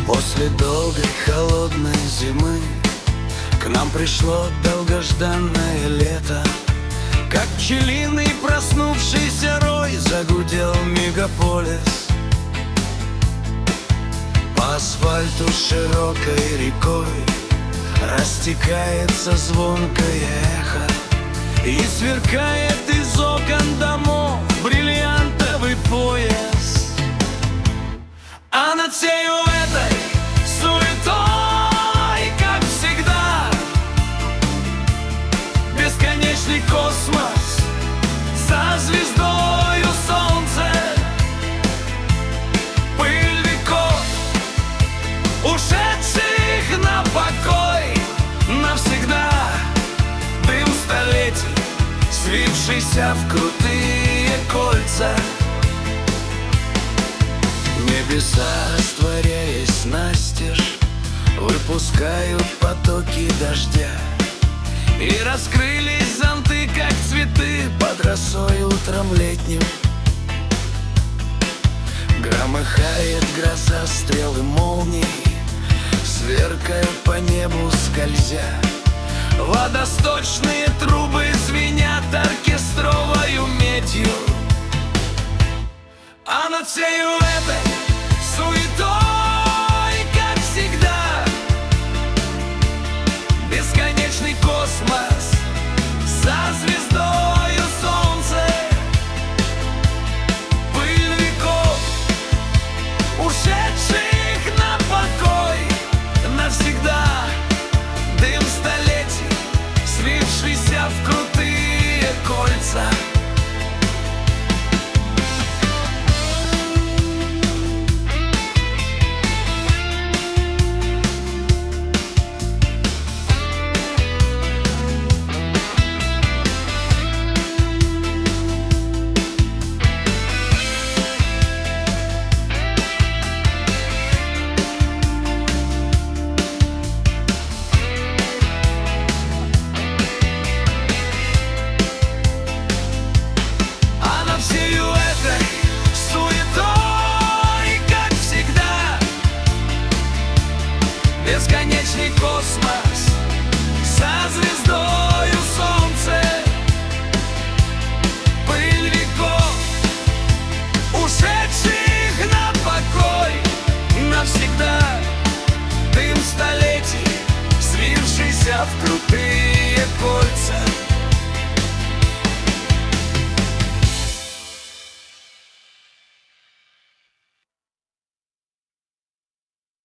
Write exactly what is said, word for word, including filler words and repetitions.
После долгой холодной зимы к нам пришло долгожданное лето. Как пчелиный проснувшийся рой загудел мегаполис. По асфальту широкой рекой растекается звонкое эхо, и сверкает из окон домов бриллиантовый пояс. А над всею этой суетой, как всегда, бесконечный космос за звездою солнце. Пыль веков, ушедших на покой навсегда, дым столетий, свившийся в крутые кольца. Небеса, растворяясь настежь, выпускают потоки дождя, и раскрылись зонты, как цветы под росой утром летним. Громыхает гроза, стрелы молний сверкают по небу скользя. Водосточные трубы звенят оркестровою медью. А над всею этой суетой, как всегда, бесконечный космос за звездою солнце. Пыль веков, ушедших на покой навсегда, дым столетий, свившийся в крутые кольца. Бесконечный космос со звездою солнце. Пыль веков, ушедших на покой навсегда, дым столетий, свившийся в крутые кольца.